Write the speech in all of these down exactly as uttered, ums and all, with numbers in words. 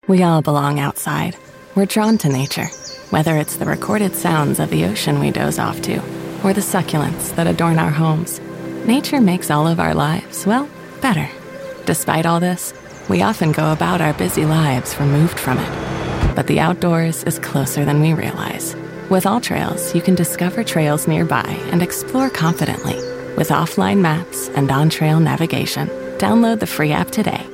We all belong outside. We're drawn to nature, whether it's the recorded sounds of the ocean we doze off to, or the succulents that adorn our homes. Nature makes all of our lives, well, better. Despite all this, we often go about our busy lives removed from it. But the outdoors is closer than we realize. With AllTrails, you can discover trails nearby and explore confidently. With offline maps and on-trail navigation, download the free app today.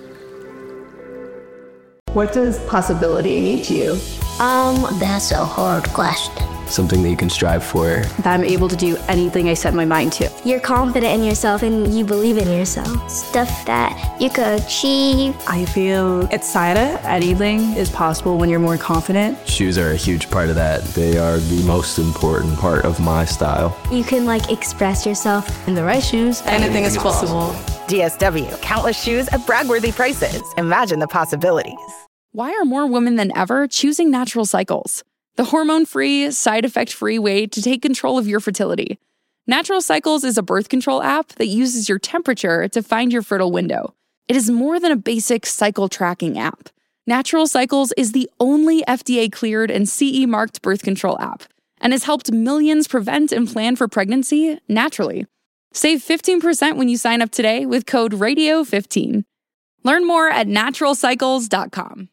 What does possibility mean to you? Um, that's a hard question. Something that you can strive for. That I'm able to do anything I set my mind to. You're confident in yourself and you believe in yourself. Stuff that you could achieve. I feel excited. Anything is possible when you're more confident. Shoes are a huge part of that. They are the most important part of my style. You can like express yourself. In the right shoes, anything is possible. D S W, countless shoes at brag-worthy prices. Imagine the possibilities. Why are more women than ever choosing Natural Cycles? The hormone-free, side-effect-free way to take control of your fertility. Natural Cycles is a birth control app that uses your temperature to find your fertile window. It is more than a basic cycle tracking app. Natural Cycles is the only F D A-cleared and C E-marked birth control app and has helped millions prevent and plan for pregnancy naturally. Save fifteen percent when you sign up today with code radio fifteen. Learn more at natural cycles dot com.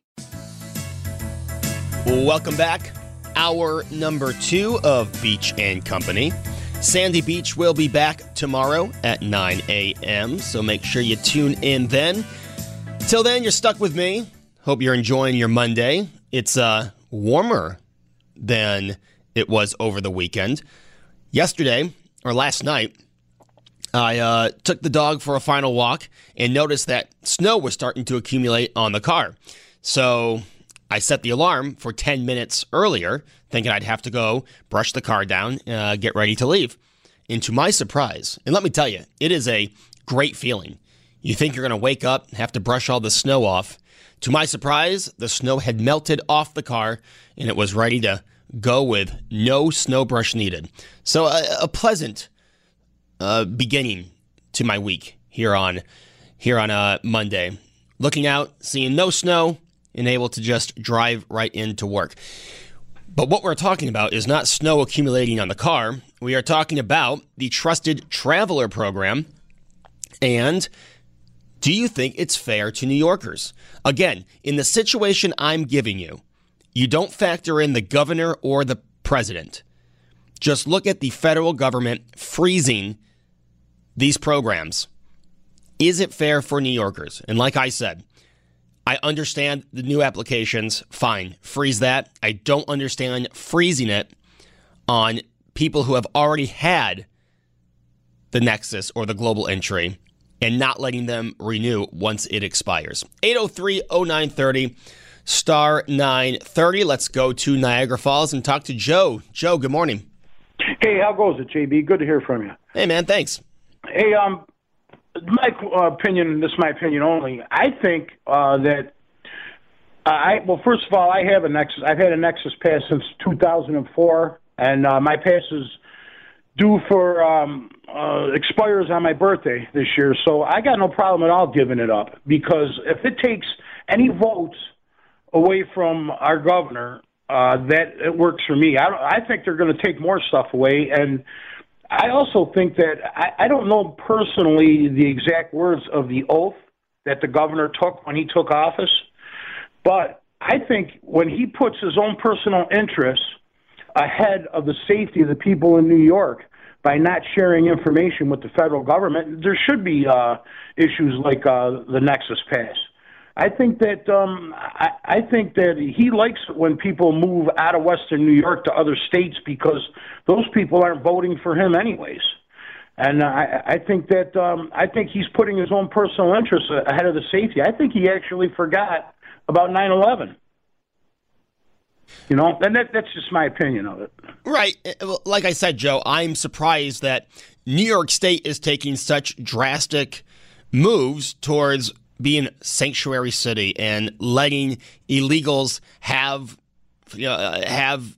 Welcome back. Hour number two of Beach and Company. Sandy Beach will be back tomorrow at nine a.m., so make sure you tune in then. Till then, you're stuck with me. Hope you're enjoying your Monday. It's uh, warmer than it was over the weekend. Yesterday, or last night, I uh, took the dog for a final walk and noticed that snow was starting to accumulate on the car. So I set the alarm for ten minutes earlier, thinking I'd have to go brush the car down, uh, get ready to leave. And to my surprise, and let me tell you, it is a great feeling. You think you're going to wake up and have to brush all the snow off. To my surprise, the snow had melted off the car, and it was ready to go with no snow brush needed. So a, a pleasant uh, beginning to my week here on here on uh, Monday. Looking out, seeing no snow, and able to just drive right into work. But what we're talking about is not snow accumulating on the car. We are talking about the Trusted Traveler program. And do you think it's fair to New Yorkers? Again, in the situation I'm giving you, you don't factor in the governor or the president. Just look at the federal government freezing these programs. Is it fair for New Yorkers? And like I said, I understand the new applications, fine, freeze that. I don't understand freezing it on people who have already had the Nexus or the Global Entry and not letting them renew once it expires. eight oh three oh nine thirty, star nine thirty. Let's go to Niagara Falls and talk to Joe. Joe, good morning. Hey, how goes it, J B? Good to hear from you. Hey, man, thanks. Hey, um... my uh, opinion, this is my opinion only, I think uh, that, uh, I well, first of all, I have a Nexus. I've had a Nexus pass since two thousand four, and uh, my pass is due for, um, uh, expires on my birthday this year, so I got no problem at all giving it up, because if it takes any votes away from our governor, uh, that it works for me. I, don't, I think they're going to take more stuff away, and I also think that, I, I don't know personally the exact words of the oath that the governor took when he took office, but I think when he puts his own personal interests ahead of the safety of the people in New York by not sharing information with the federal government, there should be uh, issues like uh, the Nexus Pass. I think that um, I, I think that he likes it when people move out of Western New York to other states, because those people aren't voting for him anyways. And I, I think that um, I think he's putting his own personal interests ahead of the safety. I think he actually forgot about nine eleven. You know, and that, that's just my opinion of it. Right. Like I said, Joe, I'm surprised that New York State is taking such drastic moves towards being sanctuary city and letting illegals have you know, have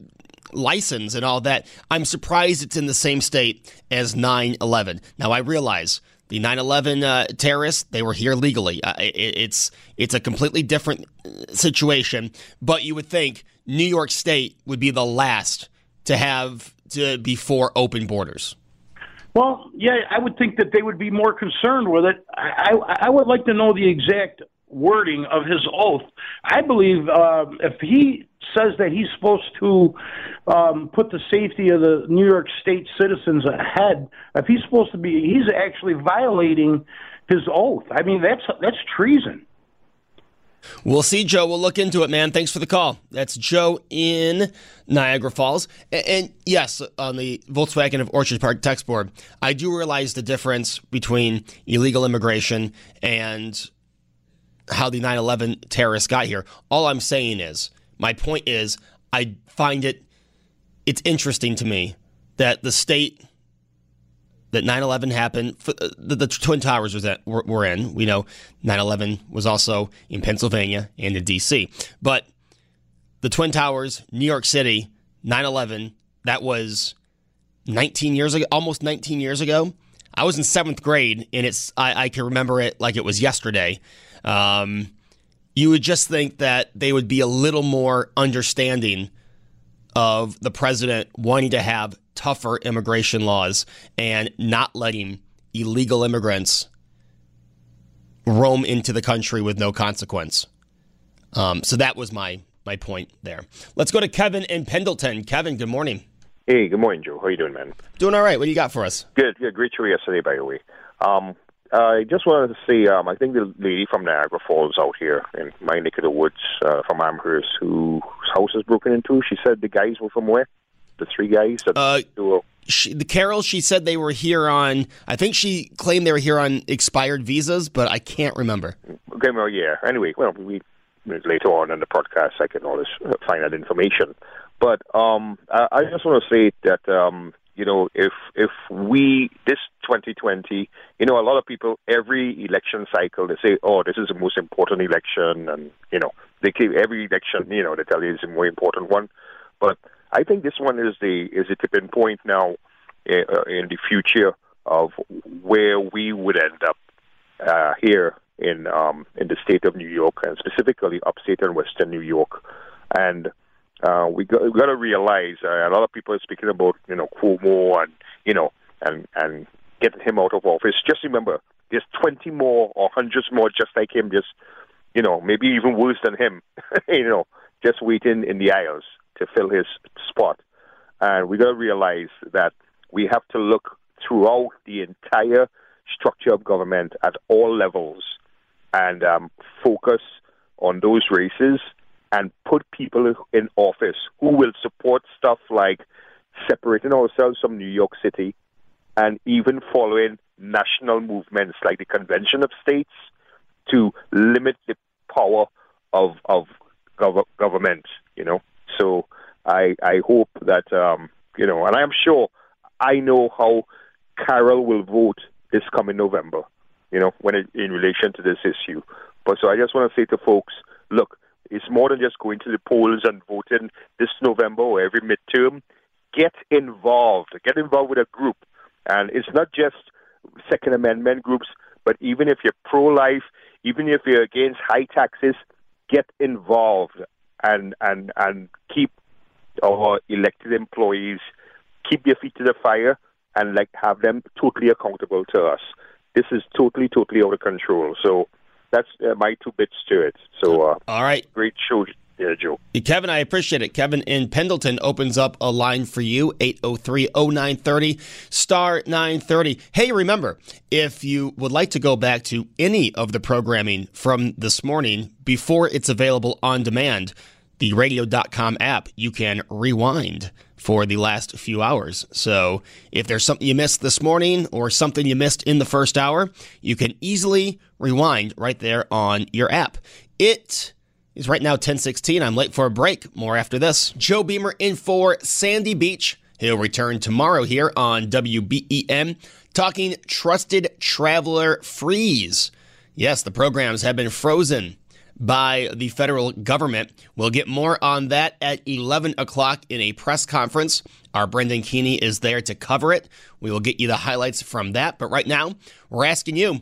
license and all that. I'm surprised it's in the same state as nine eleven. Now, I realize The nine eleven uh, terrorists, they were here legally. Uh, it, it's it's a completely different situation, but you would think New York State would be the last to have to be for open borders. Well, yeah, I would think that they would be more concerned with it. I, I, I would like to know the exact wording of his oath. I believe uh, if he says that he's supposed to um, put the safety of the New York State citizens ahead, if he's supposed to be, he's actually violating his oath. I mean, that's that's treason. We'll see, Joe. We'll look into it, man. Thanks for the call. That's Joe in Niagara Falls. And, and yes, on the Volkswagen of Orchard Park text board, I do realize the difference between illegal immigration and how the nine eleven terrorists got here. All I'm saying is, my point is, I find it, it's interesting to me that the state that nine eleven happened, the, the Twin Towers was at, were, were in. We know nine eleven was also in Pennsylvania and in D C. But the Twin Towers, New York City, nine eleven, that was nineteen years ago, almost nineteen years ago. I was in seventh grade, and it's I, I can remember it like it was yesterday. Um, you would just think that they would be a little more understanding of the president wanting to have tougher immigration laws and not letting illegal immigrants roam into the country with no consequence. Um, so that was my my point there. Let's go to Kevin in Pendleton. Kevin, good morning. Hey, good morning, Joe. How you doing, man? Doing all right. What do you got for us? Good. Yeah, great show yesterday, by the way. Um, I just wanted to say, um, I think the lady from Niagara Falls out here in my neck of the woods uh, from Amherst, whose house was broken into, she said the guys were from where? The three guys? That uh, were... she, the Carol, she said they were here on, I think she claimed they were here on expired visas, but I can't remember. Okay, well, yeah. Anyway, well, we later on in the podcast, I can always find that information. But um, I, I just want to say that, um, you know, if if we, this twenty twenty, you know, a lot of people, every election cycle, they say, oh, this is the most important election. And, you know, they keep every election, you know, they tell you it's a more important one. But I think this one is the is a tipping point now uh, in the future of where we would end up uh, here in um, in the state of New York, and specifically upstate and western New York. And uh, we got, we got to realize uh, a lot of people are speaking about, you know, Cuomo and, you know, and, and getting him out of office. Just remember, there's twenty more or hundreds more just like him, just, you know, maybe even worse than him, you know, just waiting in the aisles to fill his spot. And we got to realize that we have to look throughout the entire structure of government at all levels and um, focus on those races and put people in office who will support stuff like separating ourselves from New York City and even following national movements like the Convention of States to limit the power of of gov- government, you know. So I I hope that, um, you know, and I'm sure I know how Carol will vote this coming November, you know, when it, in relation to this issue. But so I just want to say to folks, look, it's more than just going to the polls and voting this November or every midterm. Get involved. Get involved with a group. And it's not just Second Amendment groups, but even if you're pro-life, even if you're against high taxes, get involved and and and keep our elected employees, keep your feet to the fire, and like have them totally accountable to us. This is totally, totally out of control. So that's uh, my two bits to it. So, uh, all right, great show, yeah, Joe. Kevin, I appreciate it. Kevin in Pendleton opens up a line for you, eight oh three oh nine thirty, star nine thirty. Hey, remember, if you would like to go back to any of the programming from this morning before it's available on demand, the radio dot com app, you can rewind for the last few hours. So if there's something you missed this morning or something you missed in the first hour, you can easily rewind right there on your app. It is right now ten sixteen. I'm late for a break. More after this. Joe Beamer in for Sandy Beach. He'll return tomorrow here on W B E M, talking Trusted Traveler Freeze. Yes, the programs have been frozen by the federal government. We'll get more on that at eleven o'clock in a press conference. Our Brendan Keeney is there to cover it. We will get you the highlights from that. But right now, we're asking you,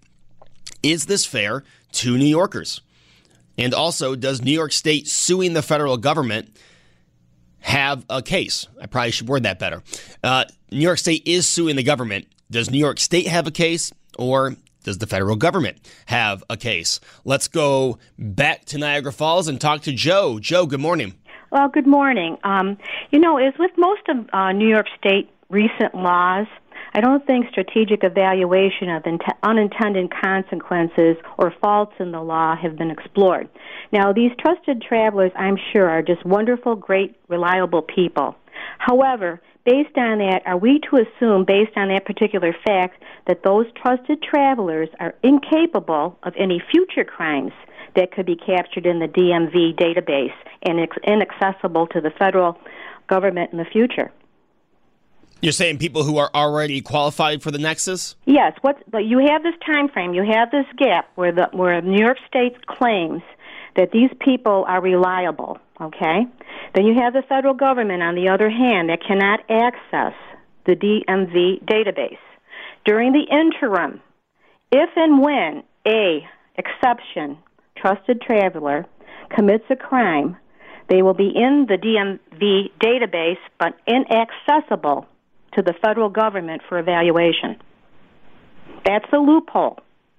is this fair to New Yorkers? And also, does New York State suing the federal government have a case? I probably should word that better. Uh, New York State is suing the government. Does New York State have a case, or does the federal government have a case? Let's go back to Niagara Falls and talk to Joe. Joe, good morning. Well, good morning. Um, you know, as with most of uh, New York State recent laws, I don't think strategic evaluation of int- unintended consequences or faults in the law have been explored. Now, these trusted travelers, I'm sure, are just wonderful, great, reliable people. However, based on that, are we to assume, based on that particular fact, that those trusted travelers are incapable of any future crimes that could be captured in the D M V database and inaccessible to the federal government in the future? You're saying people who are already qualified for the Nexus? Yes. What? But you have this time frame. You have this gap where the where New York State claims that these people are reliable. Okay. Then you have the federal government, on the other hand, that cannot access the D M V database. During the interim, if and when a exception trusted traveler commits a crime, they will be in the D M V database but inaccessible to the federal government for evaluation. That's a loophole.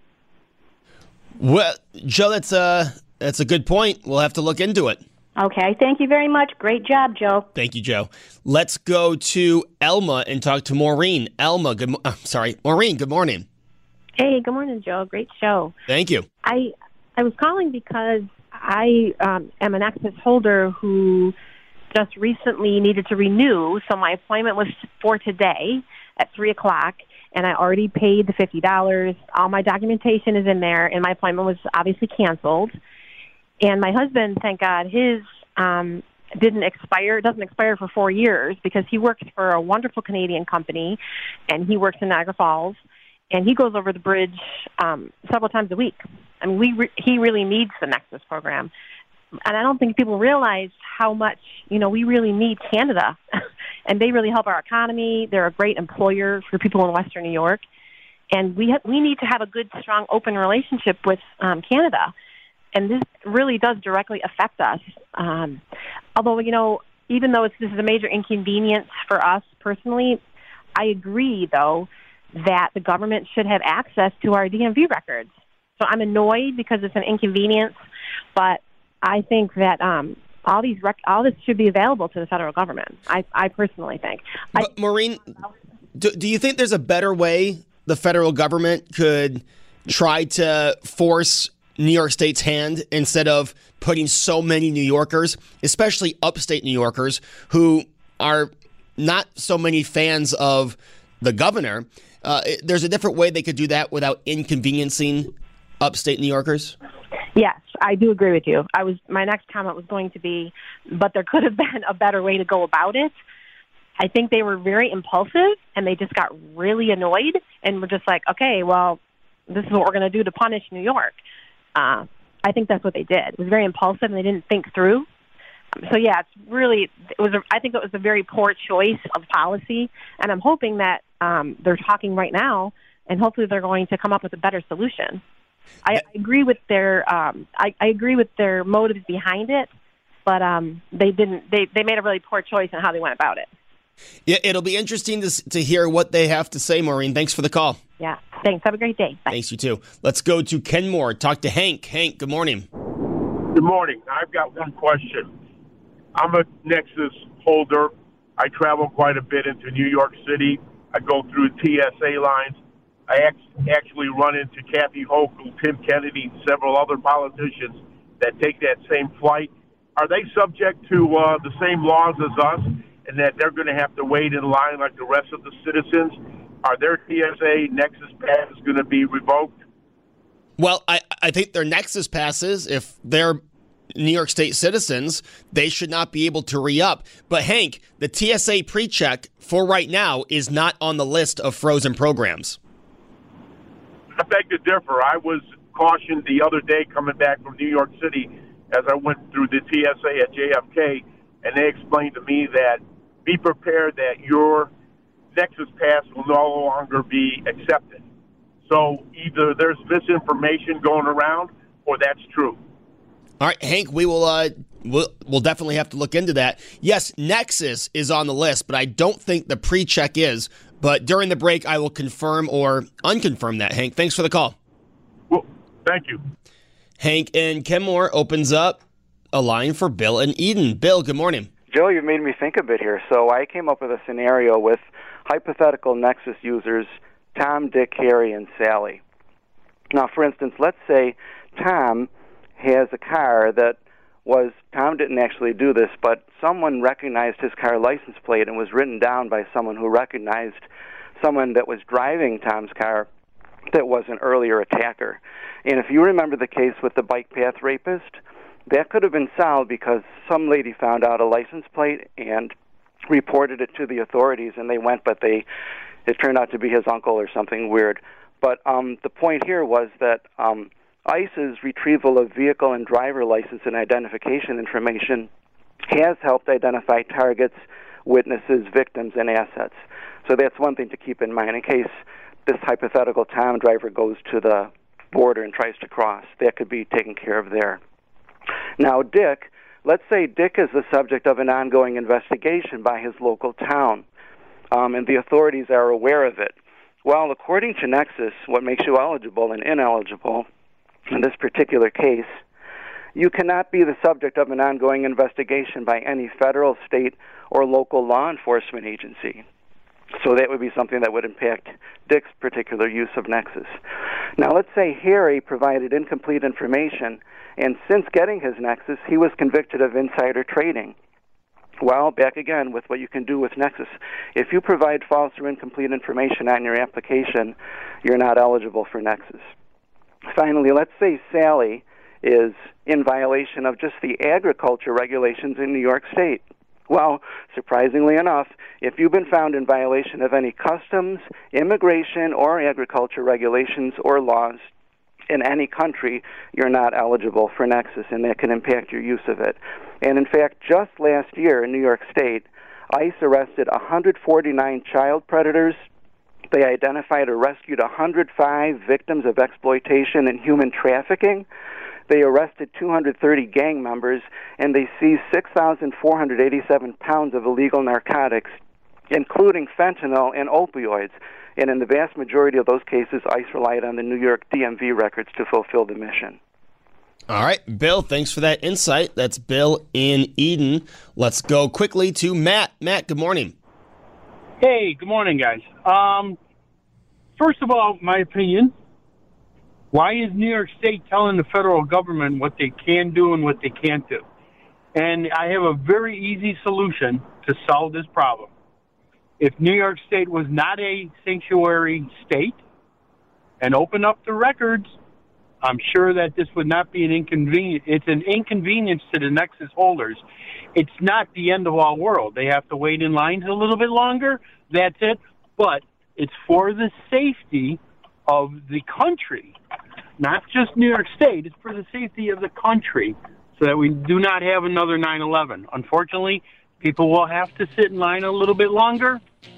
Well, Joe, that's a, that's a good point. We'll have to look into it. Okay, thank you very much. Great job, Joe. Thank you, Joe. Let's go to Elma and talk to Maureen. Elma, good mo- I'm sorry, Maureen, good morning. Hey, good morning, Joe. Great show. Thank you. I I was calling because I um, am an Nexus holder who just recently needed to renew, so my appointment was for today at three o'clock, and I already paid the fifty dollars. All my documentation is in there, and my appointment was obviously canceled. And my husband, thank God, his um, didn't expire. It doesn't expire for four years because he works for a wonderful Canadian company, and he works in Niagara Falls, and he goes over the bridge um, several times a week. I mean, we re- he really needs the Nexus program. And I don't think people realize how much, you know, we really need Canada. And they really help our economy. They're a great employer for people in Western New York. And we ha- we need to have a good, strong, open relationship with um, Canada. And this really does directly affect us. Um, although, you know, even though it's, this is a major inconvenience for us personally, I agree, though, that the government should have access to our D M V records. So I'm annoyed because it's an inconvenience, but I think that um, all these rec- all this should be available to the federal government. I, I personally think. But I- Maureen, do, do you think there's a better way the federal government could try to force New York State's hand instead of putting so many New Yorkers, especially upstate New Yorkers, who are not so many fans of the governor? Uh, there's a different way they could do that without inconveniencing upstate New Yorkers? Yes, I do agree with you. I was my next comment was going to be, but there could have been a better way to go about it. I think they were very impulsive, and they just got really annoyed and were just like, okay, well, this is what we're going to do to punish New York. Uh, I think that's what they did. It was very impulsive, and they didn't think through. So, yeah, it's really, it was. A, I think it was a very poor choice of policy, and I'm hoping that um, they're talking right now, and hopefully they're going to come up with a better solution. I, I agree with their, um, I, I agree with their motives behind it, but um, they didn't. They, they made a really poor choice in how they went about it. Yeah, it'll be interesting to to hear what they have to say, Maureen. Thanks for the call. Yeah, thanks. Have a great day. Bye. Thanks, you too. Let's go to Kenmore. Talk to Hank. Hank, good morning. Good morning. I've got one question. I'm a Nexus holder. I travel quite a bit into New York City. I go through T S A lines. I act- actually run into Kathy Hochul, Tim Kennedy, and several other politicians that take that same flight. Are they subject to uh, the same laws as us, and that they're going to have to wait in line like the rest of the citizens? Are their T S A Nexus passes going to be revoked? Well, I, I think their Nexus passes, if they're New York State citizens, they should not be able to re-up. But Hank, the T S A pre-check for right now is not on the list of frozen programs. I beg to differ. I was caution the other day coming back from New York City as I went through the T S A at J F K, and they explained to me that be prepared that your Nexus Pass will no longer be accepted. So either there's misinformation going around or that's true. All right, Hank, we will uh, we'll, we'll definitely have to look into that. Yes, Nexus is on the list, but I don't think the pre-check is. But during the break, I will confirm or unconfirm that. Hank, thanks for the call. Well, thank you. Hank in Kenmore opens up a line for Bill in Eden. Bill, good morning. Joe, you've made me think a bit here. So I came up with a scenario with hypothetical Nexus users, Tom, Dick, Harry, and Sally. Now, for instance, let's say Tom has a car that was, Tom didn't actually do this, but someone recognized his car license plate and was written down by someone who recognized someone that was driving Tom's car that was an earlier attacker. And if you remember the case with the bike path rapist, that could have been solved because some lady found out a license plate and reported it to the authorities, and they went, but they it turned out to be his uncle or something weird. But um, the point here was that um, ICE's retrieval of vehicle and driver license and identification information has helped identify targets, witnesses, victims, and assets. So that's one thing to keep in mind in case this hypothetical Tom driver goes to the border and tries to cross. That could be taken care of there. Now, Dick, let's say Dick is the subject of an ongoing investigation by his local town, um, and the authorities are aware of it. Well, according to Nexus, what makes you eligible and ineligible in this particular case, you cannot be the subject of an ongoing investigation by any federal, state, or local law enforcement agency. So that would be something that would impact Dick's particular use of Nexus. Now, let's say Harry provided incomplete information, and since getting his Nexus, he was convicted of insider trading. Well, back again with what you can do with Nexus. If you provide false or incomplete information on your application, you're not eligible for Nexus. Finally, let's say Sally is in violation of just the agriculture regulations in New York State. Well, surprisingly enough, if you've been found in violation of any customs, immigration, or agriculture regulations or laws in any country, you're not eligible for Nexus, and that can impact your use of it. And in fact, just last year in New York State, ICE arrested one hundred forty-nine child predators. They identified or rescued one hundred five victims of exploitation and human trafficking. They arrested two hundred thirty gang members, and they seized six thousand four hundred eighty-seven pounds of illegal narcotics, including fentanyl and opioids. And in the vast majority of those cases, ICE relied on the New York D M V records to fulfill the mission. All right, Bill, thanks for that insight. That's Bill in Eden. Let's go quickly to Matt. Matt, good morning. Hey, good morning, guys. Um, first of all, my opinion, why is New York State telling the federal government what they can do and what they can't do? And I have a very easy solution to solve this problem. If New York State was not a sanctuary state and opened up the records, I'm sure that this would not be an inconvenience. It's an inconvenience to the Nexus holders. It's not the end of all world. They have to wait in lines a little bit longer. That's it. But it's for the safety of the country, not just New York State. It's for the safety of the country so that we do not have another nine eleven. Unfortunately, people will have to sit in line a little bit longer.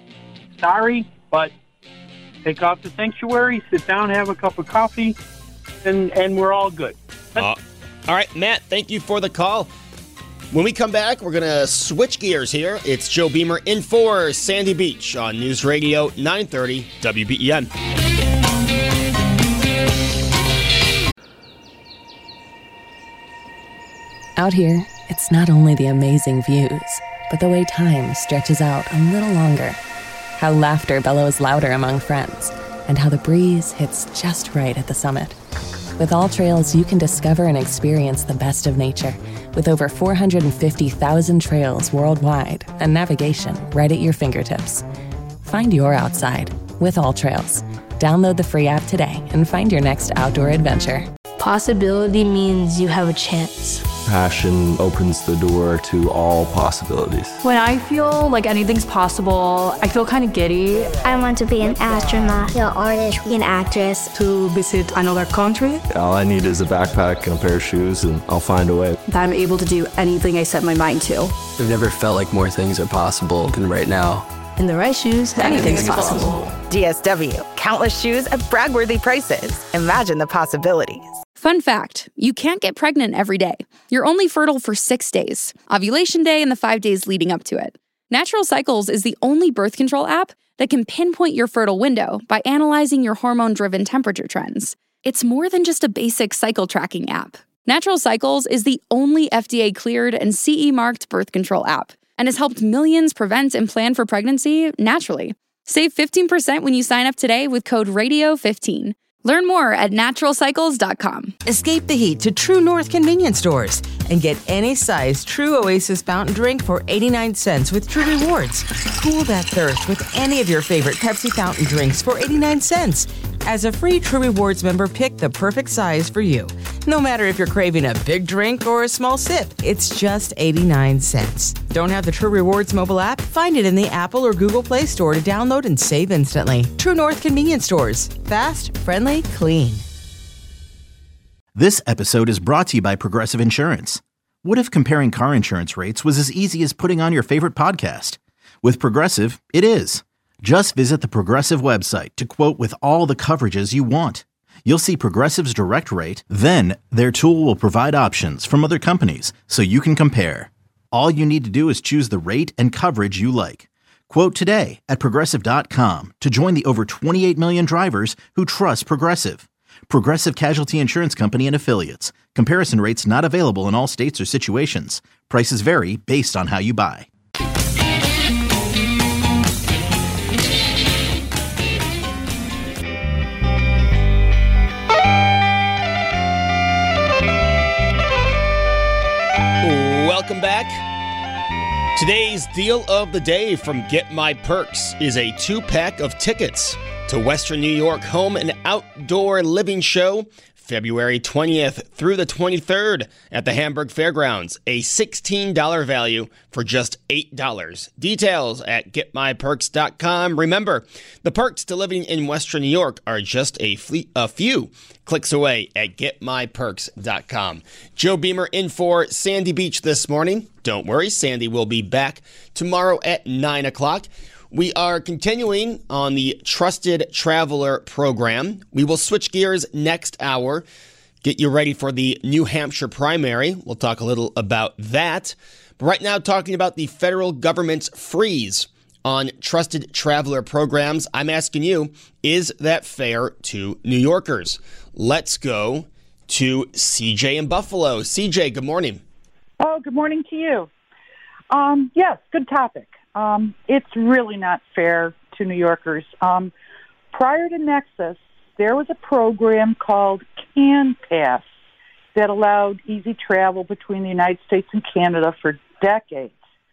Sorry, but take off the sanctuary, sit down, have a cup of coffee, and, and we're all good. Uh, all right, Matt, thank you for the call. When we come back, we're going to switch gears here. It's Joe Beamer in for Sandy Beach on News Radio nine thirty W B E N. Out here, it's not only the amazing views, but the way time stretches out a little longer. How laughter bellows louder among friends, and how the breeze hits just right at the summit. With All Trails, you can discover and experience the best of nature, with over four hundred fifty thousand trails worldwide and navigation right at your fingertips. Find your outside with All Trails. Download the free app today and find your next outdoor adventure. Possibility means you have a chance. Passion opens the door to all possibilities. When I feel like anything's possible, I feel kind of giddy. I want to be an astronaut, an artist, an actress. To visit another country. All I need is a backpack and a pair of shoes, and I'll find a way. That I'm able to do anything I set my mind to. I've never felt like more things are possible than right now. In the right shoes, anything's, anything's possible. possible. D S W, countless shoes at brag-worthy prices. Imagine the possibilities. Fun fact, you can't get pregnant every day. You're only fertile for six days, ovulation day and the five days leading up to it. Natural Cycles is the only birth control app that can pinpoint your fertile window by analyzing your hormone-driven temperature trends. It's more than just a basic cycle tracking app. Natural Cycles is the only F D A-cleared and C E-marked birth control app and has helped millions prevent and plan for pregnancy naturally. Save fifteen percent when you sign up today with code radio fifteen. Learn more at natural cycles dot com. Escape the heat to True North convenience stores and get any size True Oasis fountain drink for eighty-nine cents with True Rewards. Cool that thirst with any of your favorite Pepsi fountain drinks for eighty-nine cents. As a free True Rewards member, pick the perfect size for you. No matter if you're craving a big drink or a small sip, it's just eighty-nine cents. Don't have the True Rewards mobile app? Find it in the Apple or Google Play Store to download and save instantly. True North convenience stores. Fast, friendly, clean. This episode is brought to you by Progressive Insurance. What if comparing car insurance rates was as easy as putting on your favorite podcast? With Progressive, it is. Just visit the Progressive website to quote with all the coverages you want. You'll see Progressive's direct rate, then their tool will provide options from other companies so you can compare. All you need to do is choose the rate and coverage you like. Quote today at progressive dot com to join the over twenty-eight million drivers who trust Progressive. Progressive Casualty Insurance Company and Affiliates. Comparison rates not available in all states or situations. Prices vary based on how you buy. Welcome back. Today's deal of the day from Get My Perks is a two-pack of tickets to Western New York Home and Outdoor Living Show, February twentieth through the twenty-third at the Hamburg Fairgrounds, a sixteen dollars value for just eight dollars. Details at get my perks dot com. Remember, the perks to living in Western New York are just a, fle- a few clicks away at get my perks dot com. Joe Beamer in for Sandy Beach this morning. Don't worry, Sandy will be back tomorrow at nine o'clock. We are continuing on the Trusted Traveler program. We will switch gears next hour, get you ready for the New Hampshire primary. We'll talk a little about that. But right now, talking about the federal government's freeze on Trusted Traveler programs. I'm asking you, is that fair to New Yorkers? Let's go to C J in Buffalo. C J, good morning. Oh, good morning to you. Um, yes, good topic. Um, it's really not fair to New Yorkers. Um, prior to Nexus, there was a program called CanPass that allowed easy travel between the United States and Canada for decades.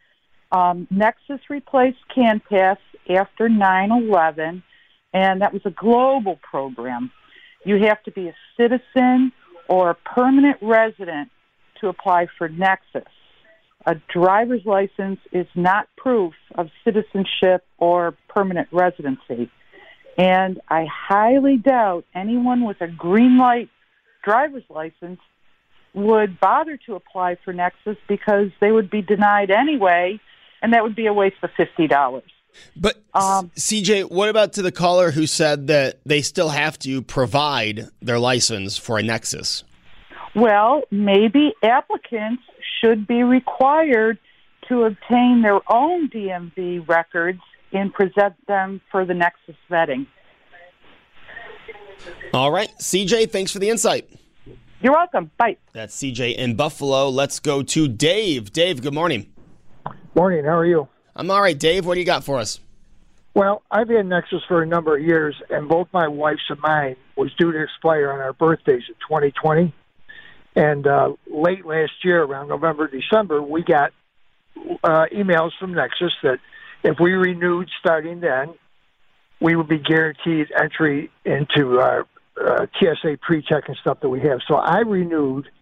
Um, Nexus replaced CanPass after nine eleven, and that was a global program. You have to be a citizen or a permanent resident to apply for Nexus. A driver's license is not proof of citizenship or permanent residency. And I highly doubt anyone with a green light driver's license would bother to apply for Nexus because they would be denied anyway, and that would be a waste of fifty dollars. But, um, C J, what about to the caller who said that they still have to provide their license for a Nexus? Well, maybe applicants should be required to obtain their own D M V records and present them for the Nexus vetting. All right. C J, thanks for the insight. You're welcome. Bye. That's C J in Buffalo. Let's go to Dave. Dave, good morning. Morning. How are you? I'm all right, Dave. What do you got for us? Well, I've had Nexus for a number of years, and both my wife's and mine was due to expire on our birthdays in twenty twenty. And uh, late last year, around November, December, we got uh, emails from Nexus that if we renewed starting then, we would be guaranteed entry into our uh, T S A pre-check and stuff that we have. So I renewed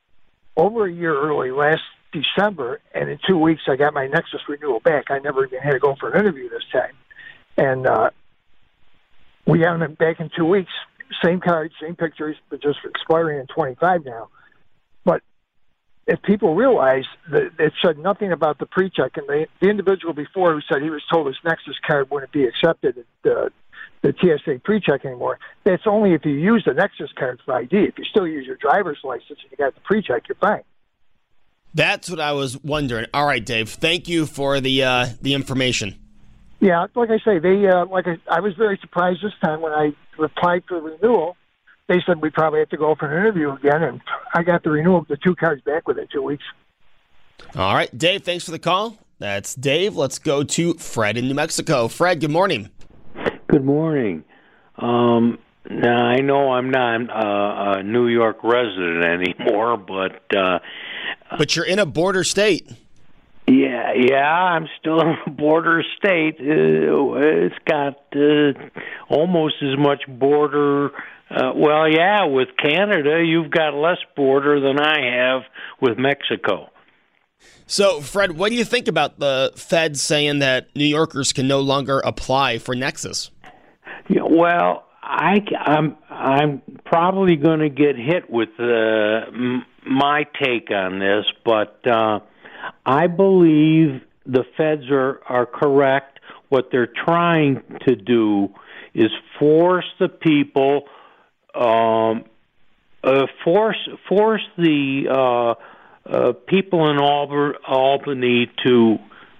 over a year early last December, and in two weeks I got my Nexus renewal back. I never even had to go for an interview this time. And uh, we have them back in two weeks. Same card, same pictures, but just expiring in twenty-five now. But if people realize that it said nothing about the pre-check, and the, the individual before who said he was told his Nexus card wouldn't be accepted at the, the T S A pre-check anymore, that's only if you use the Nexus card for I D. If you still use your driver's license and you got the pre-check, you're fine. That's what I was wondering. All right, Dave, thank you for the uh, the information. Yeah, like I say, they uh, like I, I was very surprised this time when I replied for renewal. They said we probably have to go for an interview again, and I got the renewal, the two cards back within two weeks. All right, Dave, thanks for the call. That's Dave. Let's go to Fred in New Mexico. Fred, good morning. Good morning. Um, now, I know I'm not uh, a New York resident anymore, but... Uh, but you're in a border state. Yeah, yeah, I'm still in a border state. Uh, it's got uh, almost as much border... Uh, well, yeah, with Canada, you've got less border than I have with Mexico. So, Fred, what do you think about the Fed saying that New Yorkers can no longer apply for Nexus? Yeah, well, I, I'm I'm probably going to get hit with uh, m- my take on this, but uh, I believe the Feds are, are correct. What they're trying to do is force the people... Um, uh, force force the uh, uh, people in Alba- Albany to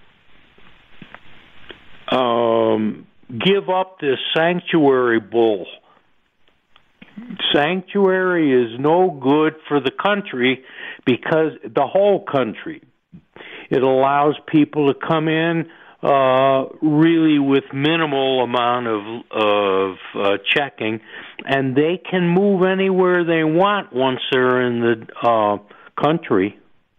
um, give up this sanctuary bull. Sanctuary is no good for the country because the whole country. It allows people to come in uh, really with minimal amount of of uh, checking, and they can move anywhere they want once they're in the uh, country.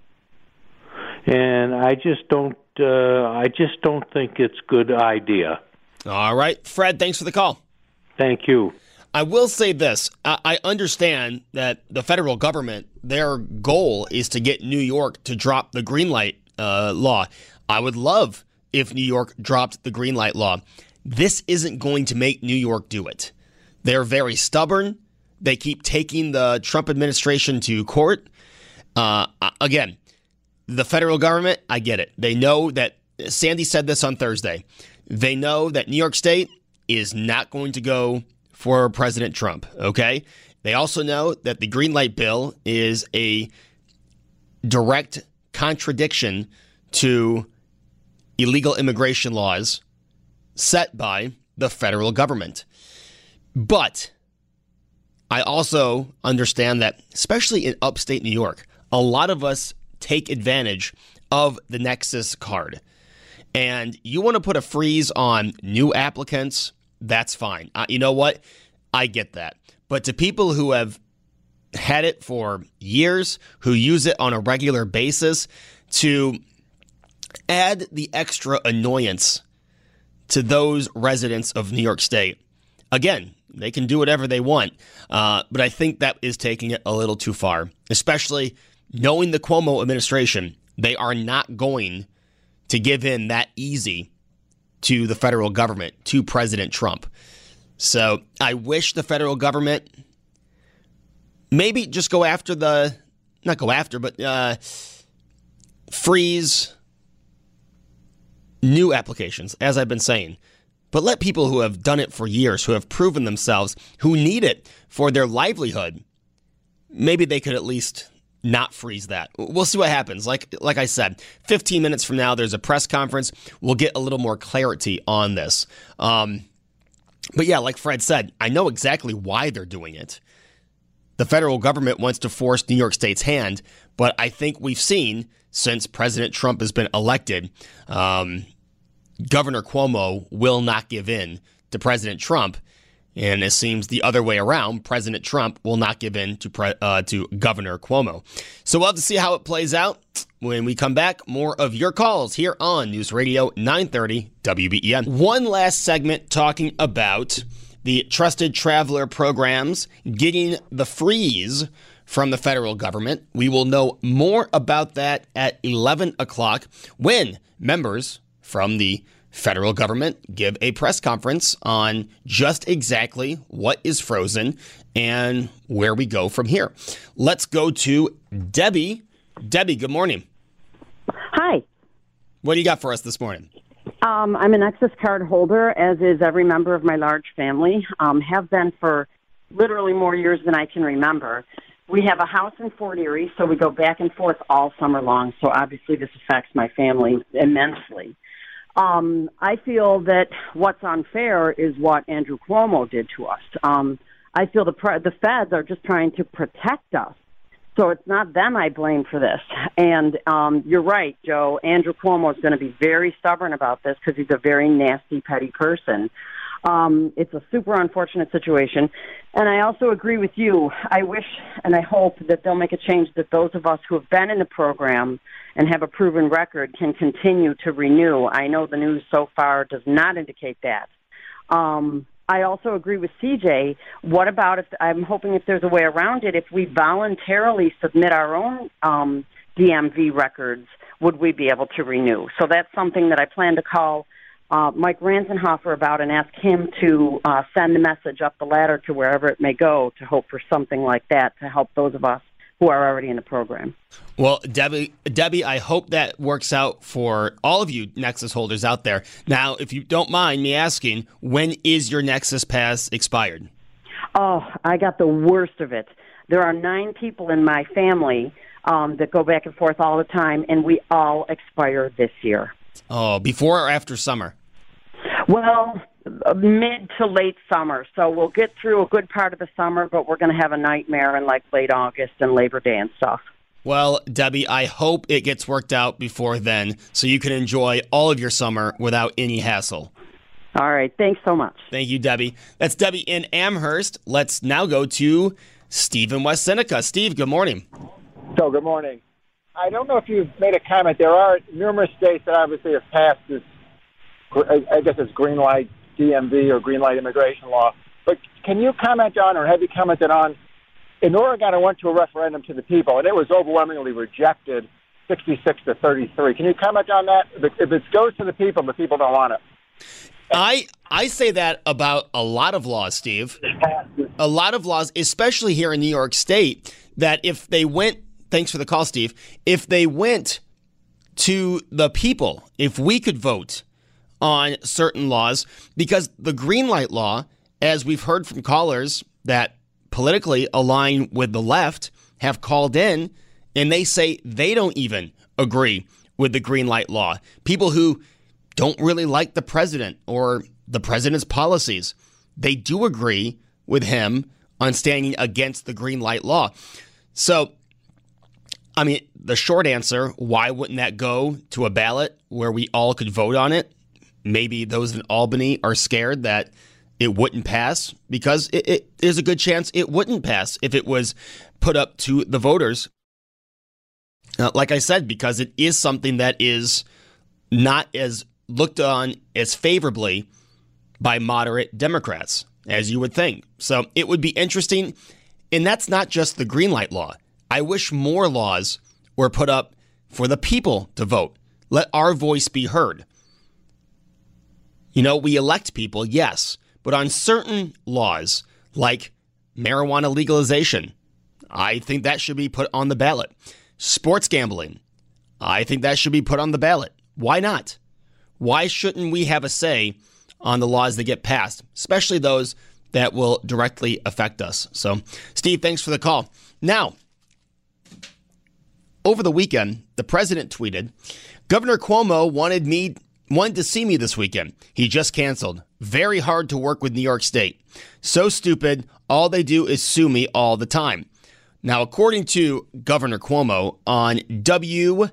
And I just don't. Uh, I just don't think it's a good idea. All right, Fred. Thanks for the call. Thank you. I will say this. I understand that the federal government, their goal is to get New York to drop the green light uh, law. I would love if New York dropped the green light law. This isn't going to make New York do it. They're very stubborn. They keep taking the Trump administration to court. Uh, again, the federal government, I get it. They know that, Sandy said this on Thursday, they know that New York State is not going to go for President Trump, okay? They also know that the green light bill is a direct contradiction to illegal immigration laws set by the federal government. But I also understand that, especially in upstate New York, a lot of us take advantage of the Nexus card. And you want to put a freeze on new applicants, that's fine. Uh, you know what? I get that. But to people who have had it for years, who use it on a regular basis, to add the extra annoyance to those residents of New York State, again, they can do whatever they want. Uh, but I think that is taking it a little too far, especially knowing the Cuomo administration. They are not going to give in that easy to the federal government, to President Trump. So I wish the federal government maybe just go after the, not go after, but uh, freeze new applications, as I've been saying. But let people who have done it for years, who have proven themselves, who need it for their livelihood, maybe they could at least not freeze that. We'll see what happens. Like like I said, fifteen minutes from now, there's a press conference. We'll get a little more clarity on this. Um, but yeah, like Fred said, I know exactly why they're doing it. The federal government wants to force New York State's hand, but I think we've seen since President Trump has been elected, um, Governor Cuomo will not give in to President Trump. And it seems the other way around. President Trump will not give in to pre- uh, to Governor Cuomo. So we'll have to see how it plays out. When we come back, more of your calls here on News Radio nine thirty W B E N. One last segment talking about the Trusted Traveler programs getting the freeze from the federal government. We will know more about that at eleven o'clock when members from the federal government give a press conference on just exactly what is frozen and where we go from here. Let's go to Debbie. Debbie, good morning. Hi. What do you got for us this morning? Um, I'm an Nexus card holder, as is every member of my large family. Um, have been for literally more years than I can remember. We have a house in Fort Erie, so we go back and forth all summer long. So obviously this affects my family immensely. Um, I feel that what's unfair is what Andrew Cuomo did to us. Um, I feel the pre- the feds are just trying to protect us. So it's not them I blame for this. And um, you're right, Joe. Andrew Cuomo is going to be very stubborn about this because he's a very nasty, petty person. Um, it's a super unfortunate situation. And I also agree with you. I wish and I hope that they'll make a change that those of us who have been in the program and have a proven record can continue to renew. I know the news so far does not indicate that. Um, I also agree with C J. What about if, I'm hoping if there's a way around it, if we voluntarily submit our own um, D M V records, would we be able to renew? So that's something that I plan to call uh, Mike Ranzenhofer about and ask him to uh, send the message up the ladder to wherever it may go to hope for something like that to help those of us who are already in the program. Well, Debbie, Debbie, I hope that works out for all of you Nexus holders out there. Now, if you don't mind me asking, when is your Nexus Pass expired? Oh, I got the worst of it. There are nine people in my family um, that go back and forth all the time, and we all expire this year. Oh, before or after summer? Well, mid to late summer. So we'll get through a good part of the summer, but we're going to have a nightmare in like late August and Labor Day and stuff. Well, Debbie, I hope it gets worked out before then so you can enjoy all of your summer without any hassle. All right. Thanks so much. Thank you, Debbie. That's Debbie in Amherst. Let's now go to Steve in West Seneca. Steve, good morning. So, good morning. I don't know if you've made a comment. There are numerous states that obviously have passed this, I guess it's green light D M V or green light immigration law. But can you comment on, or have you commented on, in Oregon, I went to a referendum to the people, and it was overwhelmingly rejected, sixty-six to thirty-three. Can you comment on that? If it goes to the people, the people don't want it. I I say that about a lot of laws, Steve. A lot of laws, especially here in New York State, that if they went, thanks for the call, Steve, if they went to the people, if we could vote on certain laws, because the green light law, as we've heard from callers that politically align with the left, have called in and they say they don't even agree with the green light law. People who don't really like the president or the president's policies, they do agree with him on standing against the green light law. So, I mean, the short answer, why wouldn't that go to a ballot where we all could vote on it? Maybe those in Albany are scared that it wouldn't pass because it, it is a good chance it wouldn't pass if it was put up to the voters. Uh, like I said, because it is something that is not as looked on as favorably by moderate Democrats, as you would think. So it would be interesting. And that's not just the green light law. I wish more laws were put up for the people to vote. Let our voice be heard. You know, we elect people, yes, but on certain laws, like marijuana legalization, I think that should be put on the ballot. Sports gambling, I think that should be put on the ballot. Why not? Why shouldn't we have a say on the laws that get passed, especially those that will directly affect us? So, Steve, thanks for the call. Now, over the weekend, the president tweeted, Governor Cuomo wanted me wanted to see me this weekend. He just canceled. Very hard to work with New York State. So stupid. All they do is sue me all the time. Now, according to Governor Cuomo on W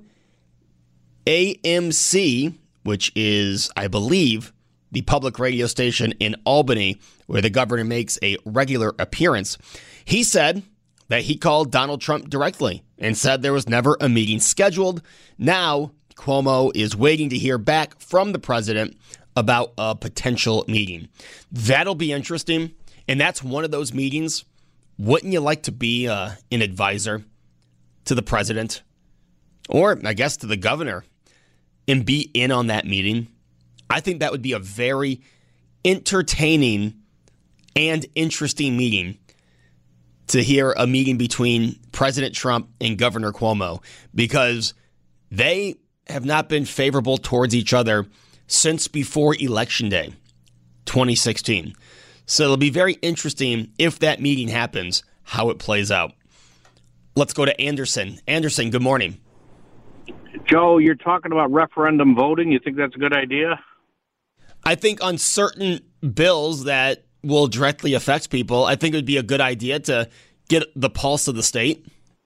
A M C, which is, I believe, the public radio station in Albany, where the governor makes a regular appearance, he said that he called Donald Trump directly and said there was never a meeting scheduled. Now, Cuomo is waiting to hear back from the president about a potential meeting. That'll be interesting. And that's one of those meetings wouldn't you like to be uh, an advisor to the president, or I guess to the governor, and be in on that meeting? I think that would be a very entertaining and interesting meeting, to hear a meeting between President Trump and Governor Cuomo, because they have not been favorable towards each other since before Election Day, twenty sixteen. So it'll be very interesting if that meeting happens, how it plays out. Let's go to Anderson. Anderson, good morning. Joe, you're talking about referendum voting. You think that's a good idea? I think on certain bills that will directly affect people, I think it would be a good idea to get the pulse of the state.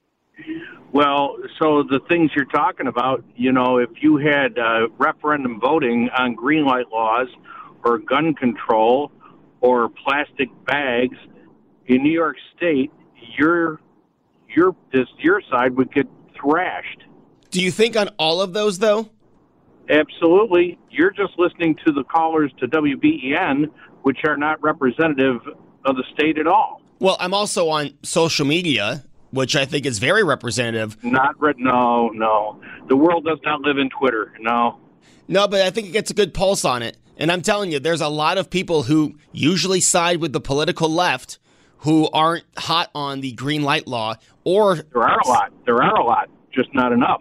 Well, so the things you're talking about, you know, if you had uh, referendum voting on green light laws or gun control or plastic bags in New York State, your your this your side would get thrashed. Do you think on all of those, though? Absolutely. You're just listening to the callers to W B E N, which are not representative of the state at all. Well, I'm also on social media, which I think is very representative. Not re- no, no. The world does not live in Twitter. No. No, but I think it gets a good pulse on it. And I'm telling you, there's a lot of people who usually side with the political left who aren't hot on the green light law. Or there are a lot. There are a lot, just not enough.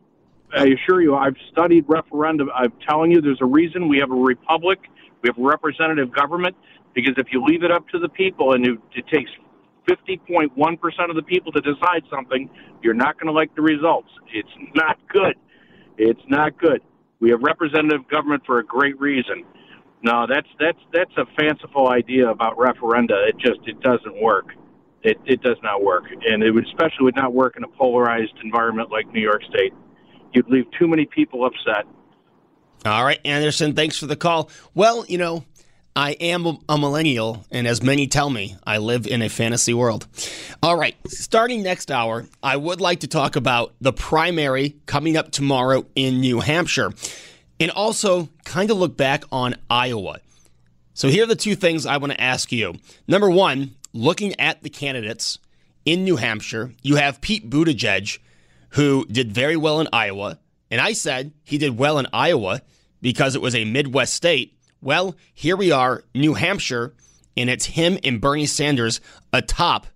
I assure you, I've studied referendum. I'm telling you, there's a reason we have a republic. We have a representative government, because if you leave it up to the people and it, it takes fifty point one percent of the people to decide something, you're not going to like the results. It's not good. It's not good. We have representative government for a great reason. No, that's that's that's a fanciful idea about referenda. It just it doesn't work. It it does not work, and it would especially would not work in a polarized environment like New York State. You'd leave too many people upset. All right, Anderson, thanks for the call. Well, you know, I am a millennial, and as many tell me, I live in a fantasy world. All right, starting next hour, I would like to talk about the primary coming up tomorrow in New Hampshire, and also kind of look back on Iowa. So here are the two things I want to ask you. Number one, looking at the candidates in New Hampshire, you have Pete Buttigieg, who did very well in Iowa, and I said he did well in Iowa because it was a Midwest state. Well, here we are, New Hampshire, and it's him and Bernie Sanders atop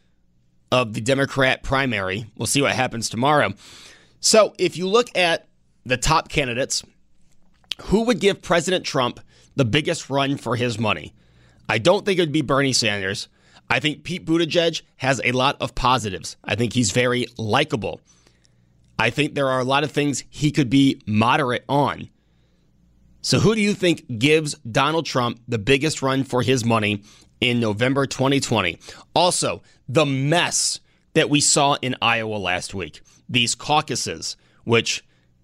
of the Democrat primary. We'll see what happens tomorrow. So if you look at the top candidates, who would give President Trump the biggest run for his money? I don't think it would be Bernie Sanders. I think Pete Buttigieg has a lot of positives. I think he's very likable. I think there are a lot of things he could be moderate on. So who do you think gives Donald Trump the biggest run for his money in November twenty twenty? Also, the mess that we saw in Iowa last week, these caucuses, which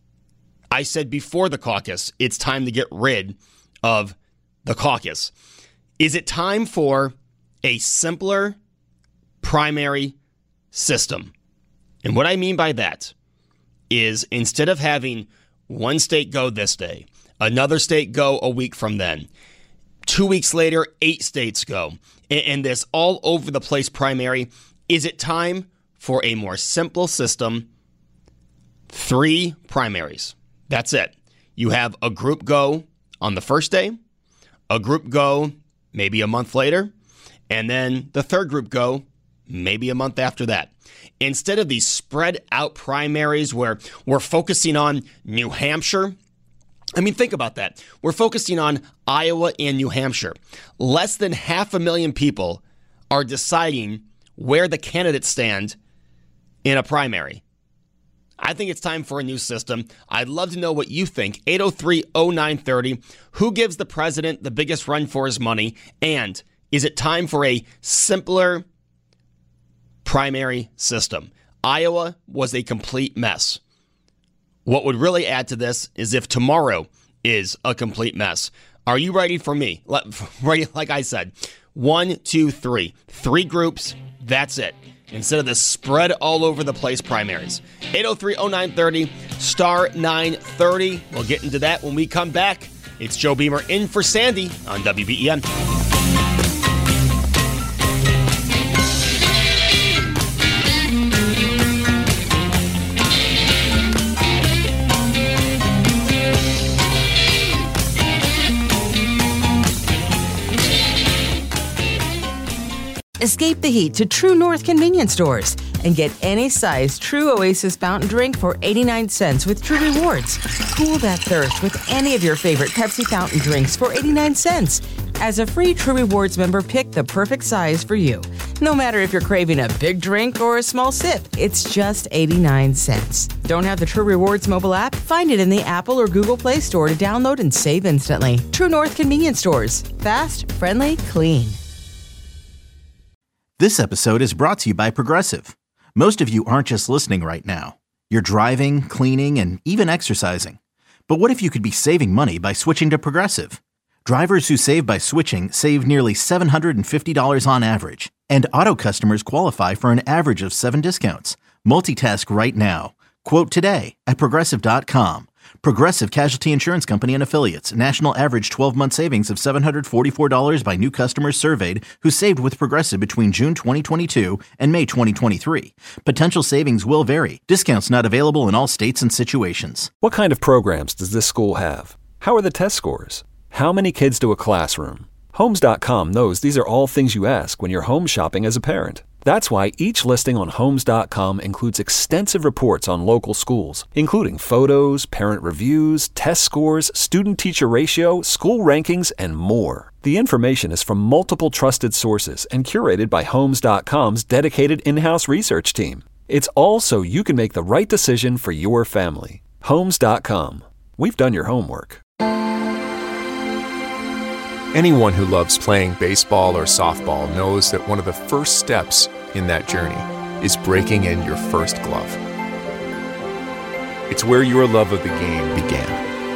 I said before the caucus, it's time to get rid of the caucus. Is it time for a simpler primary system? And what I mean by that is, instead of having one state go this day, another state go a week from then, two weeks later, eight states go, and this all over the place primary, is it time for a more simple system? Three primaries. That's it. You have a group go on the first day, a group go maybe a month later, and then the third group go maybe a month after that. Instead of these spread out primaries where we're focusing on New Hampshire, I mean, think about that. We're focusing on Iowa and New Hampshire. Less than half a million people are deciding where the candidates stand in a primary. I think it's time for a new system. I'd love to know what you think. eight oh three oh nine thirty. Who gives the president the biggest run for his money? And is it time for a simpler primary system? Iowa was a complete mess. What would really add to this is if tomorrow is a complete mess. Are you ready for me? Ready, like I said, one, two, three. Three groups, that's it. Instead of the spread all over the place primaries. eight oh three oh nine thirty, star nine thirty. We'll get into that when we come back. It's Joe Beamer in for Sandy on W B E N. Escape the heat to True North convenience stores and get any size True Oasis fountain drink for eighty-nine cents with True Rewards. Cool that thirst with any of your favorite Pepsi fountain drinks for eighty-nine cents. As a free True Rewards member, pick the perfect size for you. No matter if you're craving a big drink or a small sip, it's just eighty-nine cents. Don't have the True Rewards mobile app? Find it in the Apple or Google Play Store to download and save instantly. True North convenience stores. Fast, friendly, clean. This episode is brought to you by Progressive. Most of you aren't just listening right now. You're driving, cleaning, and even exercising. But what if you could be saving money by switching to Progressive? Drivers who save by switching save nearly seven hundred fifty dollars on average. And auto customers qualify for an average of seven discounts. Multitask right now. Quote today at Progressive dot com. Progressive Casualty Insurance Company and Affiliates. National average twelve-month savings of seven hundred forty-four dollars by new customers surveyed who saved with Progressive between June twenty twenty-two and May twenty twenty-three. Potential savings will vary. Discounts not available in all states and situations. What kind of programs does this school have? How are the test scores? How many kids do a classroom? Homes dot com knows these are all things you ask when you're home shopping as a parent. That's why each listing on Homes dot com includes extensive reports on local schools, including photos, parent reviews, test scores, student-teacher ratio, school rankings, and more. The information is from multiple trusted sources and curated by Homes dot com's dedicated in-house research team. It's all so you can make the right decision for your family. Homes dot com. We've done your homework. Anyone who loves playing baseball or softball knows that one of the first steps in that journey is breaking in your first glove. It's where your love of the game began.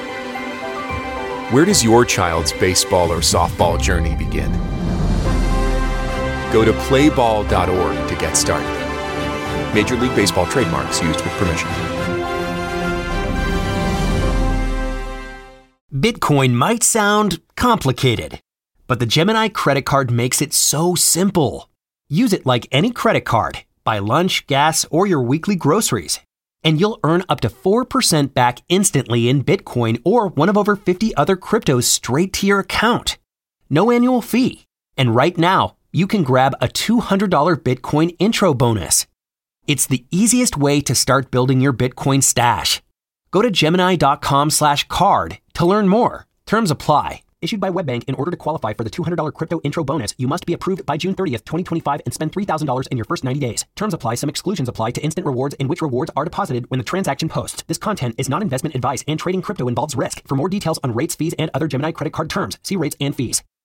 Where does your child's baseball or softball journey begin? Go to play ball dot org to get started. Major League Baseball trademarks used with permission. Bitcoin might sound complicated, but the Gemini credit card makes it so simple. Use it like any credit card. Buy lunch, gas, or your weekly groceries, and you'll earn up to four percent back instantly in Bitcoin or one of over fifty other cryptos straight to your account. No annual fee. And right now, you can grab a two hundred dollars Bitcoin intro bonus. It's the easiest way to start building your Bitcoin stash. Go to Gemini dot com slash card to learn more. Terms apply. Issued by WebBank. In order to qualify for the two hundred dollars crypto intro bonus, you must be approved by June thirtieth, twenty twenty-five and spend three thousand dollars in your first ninety days. Terms apply. Some exclusions apply to instant rewards in which rewards are deposited when the transaction posts. This content is not investment advice and trading crypto involves risk. For more details on rates, fees, and other Gemini credit card terms, see rates and fees.